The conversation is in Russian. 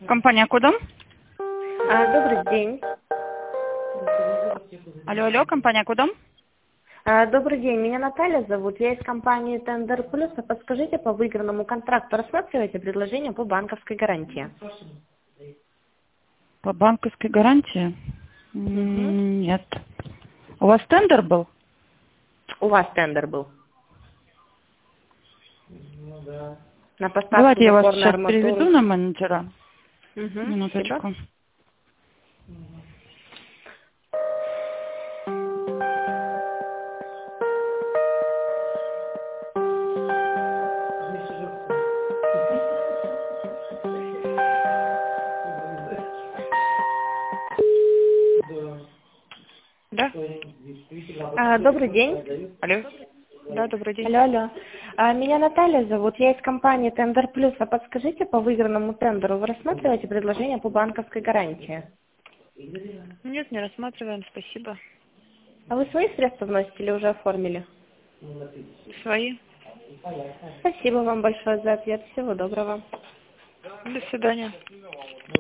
Компания Кодом. Добрый день. Алло, компания Кодом. Добрый день, меня Наталья зовут. Я из компании Тендер Плюс. Подскажите, по выигранному контракту рассматриваете предложение по банковской гарантии? По банковской гарантии? Угу. Нет. У вас тендер был? У вас тендер был. На поставку Давайте я вас запорной сейчас арматуры. переведу на менеджера. Угу. Спасибо. Минуточку. Да? Добрый день. Алло. Да, добрый день. Алло. Меня Наталья зовут. Я из компании Тендер Плюс. Подскажите, по выигранному тендеру вы рассматриваете предложение по банковской гарантии? Нет, не рассматриваем, спасибо. А вы свои средства вносите или уже оформили? Свои. Спасибо вам большое за ответ. Всего доброго. До свидания.